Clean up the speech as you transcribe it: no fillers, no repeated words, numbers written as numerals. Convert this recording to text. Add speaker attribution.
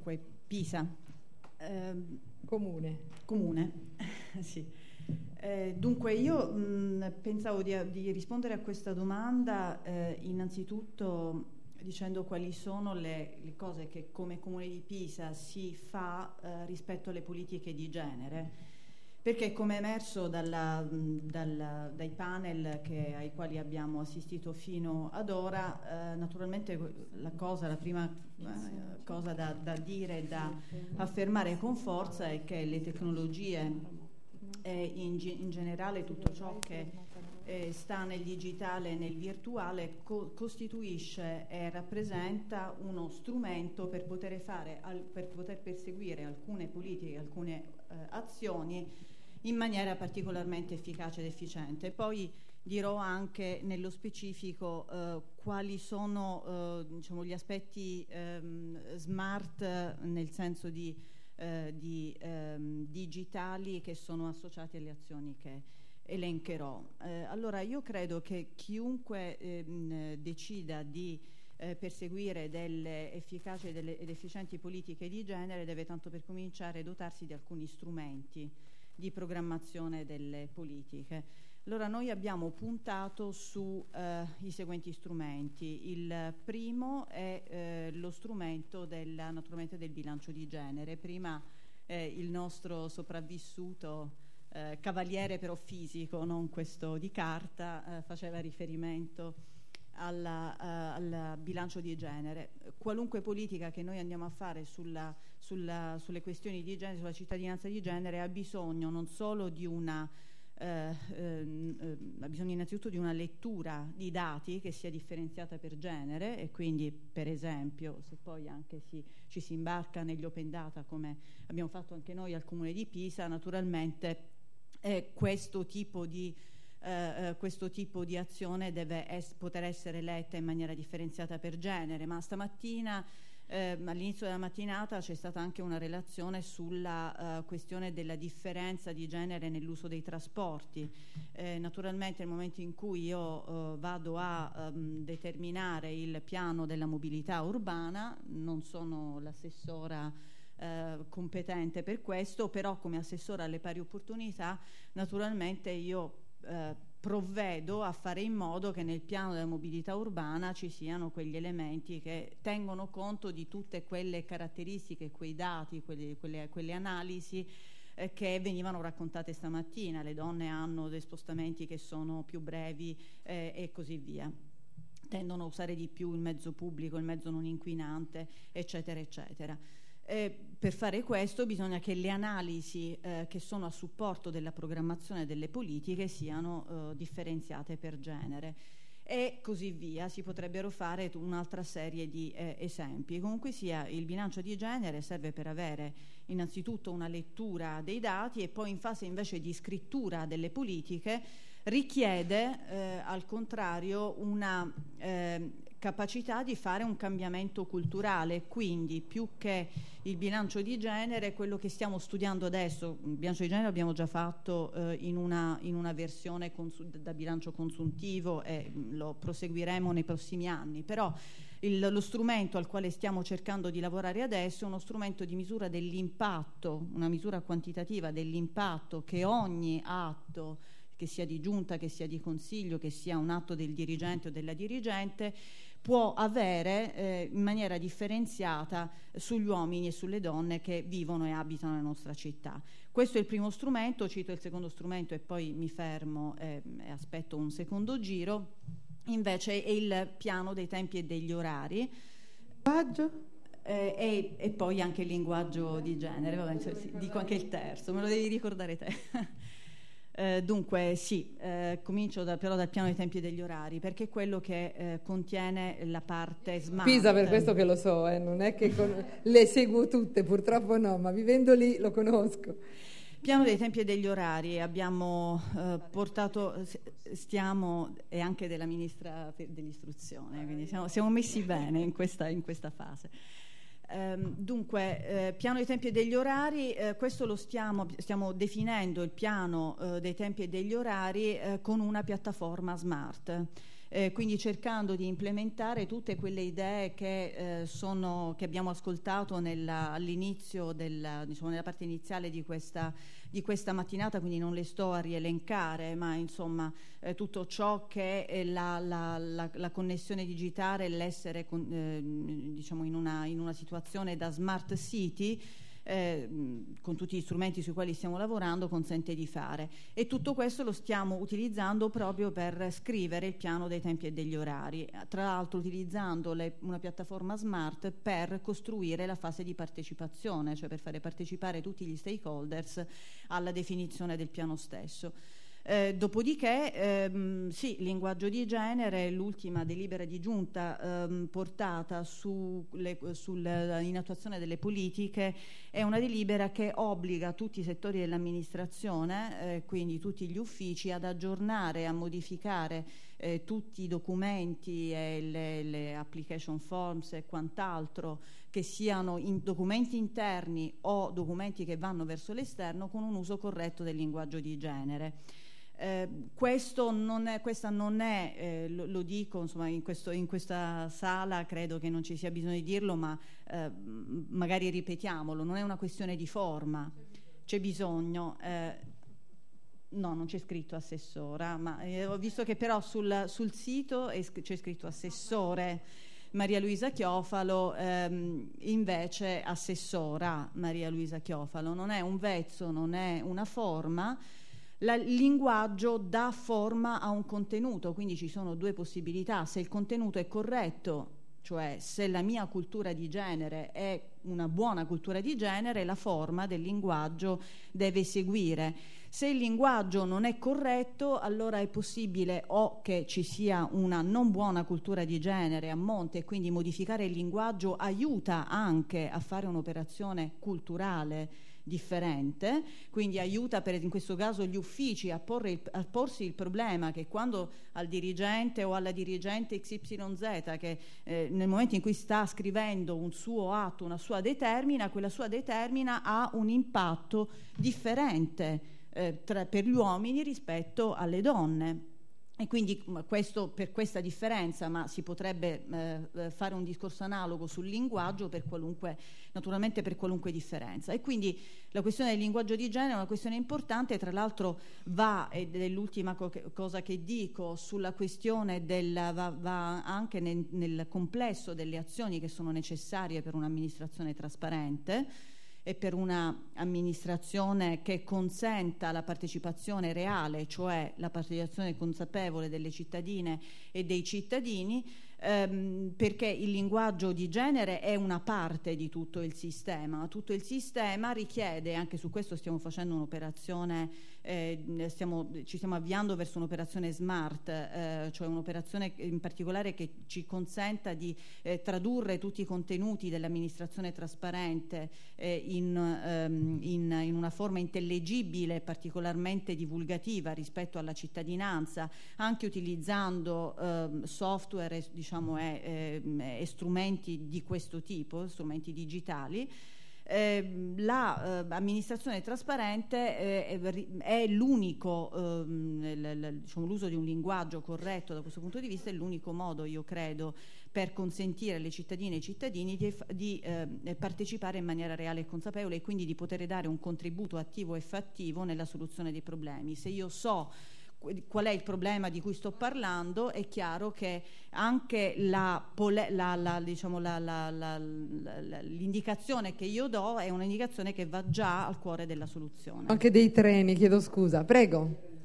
Speaker 1: Dunque, Pisa.
Speaker 2: Comune.
Speaker 1: Sì. Dunque, io pensavo di rispondere a questa domanda innanzitutto dicendo quali sono le cose che come Comune di Pisa si fa rispetto alle politiche di genere. Perché come è emerso dai panel ai quali abbiamo assistito fino ad ora, naturalmente la prima cosa da dire, da affermare con forza è che le tecnologie e in generale tutto ciò che sta nel digitale e nel virtuale costituisce e rappresenta uno strumento per poter perseguire alcune politiche, alcune azioni in maniera particolarmente efficace ed efficiente. Poi dirò anche nello specifico quali sono gli aspetti smart nel senso di digitali che sono associati alle azioni che elencherò. Allora, io credo che chiunque decida di perseguire delle efficaci ed efficienti politiche di genere deve, tanto per cominciare, dotarsi di alcuni strumenti di programmazione delle politiche. Allora, noi abbiamo puntato su i seguenti strumenti. Il primo è lo strumento naturalmente del bilancio di genere. Prima il nostro sopravvissuto cavaliere però fisico, non questo di carta, faceva riferimento al bilancio di genere. Qualunque politica che noi andiamo a fare sulle questioni di genere, sulla cittadinanza di genere, ha bisogno non solo di ha bisogno innanzitutto di una lettura di dati che sia differenziata per genere, e quindi, per esempio, se poi anche ci si imbarca negli open data come abbiamo fatto anche noi al Comune di Pisa, naturalmente questo tipo di azione deve poter essere letta in maniera differenziata per genere. Ma stamattina, all'inizio della mattinata, c'è stata anche una relazione sulla questione della differenza di genere nell'uso dei trasporti. Naturalmente nel momento in cui io vado a determinare il piano della mobilità urbana, non sono l'assessora competente per questo, però come assessora alle pari opportunità naturalmente io provvedo a fare in modo che nel piano della mobilità urbana ci siano quegli elementi che tengono conto di tutte quelle caratteristiche, quei dati, quelle analisi che venivano raccontate stamattina. Le donne hanno dei spostamenti che sono più brevi e così via, tendono a usare di più il mezzo pubblico, il mezzo non inquinante, eccetera eccetera. Per fare questo bisogna che le analisi che sono a supporto della programmazione delle politiche siano differenziate per genere e così via. Si potrebbero fare un'altra serie di esempi. Comunque sia, il bilancio di genere serve per avere innanzitutto una lettura dei dati e poi in fase invece di scrittura delle politiche richiede al contrario una capacità di fare un cambiamento culturale. Quindi più che il bilancio di genere, quello che stiamo studiando adesso, il bilancio di genere l'abbiamo già fatto in una versione da bilancio consuntivo e lo proseguiremo nei prossimi anni, però lo strumento al quale stiamo cercando di lavorare adesso è uno strumento di misura dell'impatto, una misura quantitativa dell'impatto che ogni atto, che sia di giunta, che sia di consiglio, che sia un atto del dirigente o della dirigente, può avere in maniera differenziata sugli uomini e sulle donne che vivono e abitano nella nostra città. Questo è il primo strumento. Cito il secondo strumento e poi mi fermo e aspetto un secondo giro. Invece è il piano dei tempi e degli orari. E poi anche il linguaggio di genere. Vabbè, sì, dico anche il terzo, me lo devi ricordare te. Dunque sì, comincio però dal piano dei tempi e degli orari, perché è quello che contiene la parte smart.
Speaker 2: Pisa, per questo che lo so, non è che le seguo tutte, purtroppo no, ma vivendo lì lo conosco.
Speaker 1: Piano dei tempi e degli orari abbiamo e anche della Ministra dell'Istruzione, quindi siamo messi bene in questa fase. Dunque, piano dei tempi e degli orari, questo lo stiamo definendo il piano dei tempi e degli orari con una piattaforma smart. quindi cercando di implementare tutte quelle idee che abbiamo ascoltato all'inizio nella parte iniziale di questa mattinata, quindi non le sto a rielencare, ma insomma tutto ciò che è la connessione digitale, l'essere diciamo in una situazione da smart city, con tutti gli strumenti sui quali stiamo lavorando, consente di fare, e tutto questo lo stiamo utilizzando proprio per scrivere il piano dei tempi e degli orari, tra l'altro utilizzando una piattaforma smart per costruire la fase di partecipazione, cioè per fare partecipare tutti gli stakeholders alla definizione del piano stesso. Dopodiché sì, linguaggio di genere, l'ultima delibera di giunta portata in attuazione delle politiche è una delibera che obbliga tutti i settori dell'amministrazione, quindi tutti gli uffici, ad aggiornare, a modificare tutti i documenti e le application forms e quant'altro, che siano documenti interni o documenti che vanno verso l'esterno, con un uso corretto del linguaggio di genere. Questa non è, lo dico insomma in questa sala, credo che non ci sia bisogno di dirlo, ma magari ripetiamolo, non è una questione di forma, c'è bisogno, no, non c'è scritto assessora, ma ho visto che però sul sito c'è scritto assessore Maria Luisa Chiofalo, invece assessora Maria Luisa Chiofalo. Non è un vezzo, non è una forma. Il linguaggio dà forma a un contenuto, quindi ci sono due possibilità: se il contenuto è corretto, cioè se la mia cultura di genere è una buona cultura di genere, la forma del linguaggio deve seguire. Se il linguaggio non è corretto, allora è possibile o che ci sia una non buona cultura di genere a monte, e quindi modificare il linguaggio aiuta anche a fare un'operazione culturale differente, quindi aiuta in questo caso gli uffici a porsi il problema che quando al dirigente o alla dirigente XYZ, che nel momento in cui sta scrivendo un suo atto, una sua determina, quella sua determina ha un impatto differente per gli uomini rispetto alle donne. E quindi per questa differenza, ma si potrebbe fare un discorso analogo sul linguaggio naturalmente per qualunque differenza. E quindi la questione del linguaggio di genere è una questione importante, tra l'altro ed è l'ultima cosa che dico, sulla questione va anche nel complesso delle azioni che sono necessarie per un'amministrazione trasparente e per un'amministrazione che consenta la partecipazione reale, cioè la partecipazione consapevole delle cittadine e dei cittadini, perché il linguaggio di genere è una parte di tutto il sistema. Tutto il sistema richiede, anche su questo stiamo facendo un'operazione, ci stiamo avviando verso un'operazione smart, cioè un'operazione in particolare che ci consenta di tradurre tutti i contenuti dell'amministrazione trasparente in una forma intellegibile, particolarmente divulgativa rispetto alla cittadinanza, anche utilizzando software e strumenti di questo tipo, strumenti digitali. L'amministrazione trasparente è l'unico, l'uso di un linguaggio corretto da questo punto di vista è l'unico modo, io credo, per consentire alle cittadine e ai cittadini di partecipare in maniera reale e consapevole, e quindi di poter dare un contributo attivo e fattivo nella soluzione dei problemi. Se io so qual è il problema di cui sto parlando, è chiaro che anche l'indicazione che io do è un'indicazione che va già al cuore della soluzione.
Speaker 2: Anche dei treni, chiedo scusa, prego.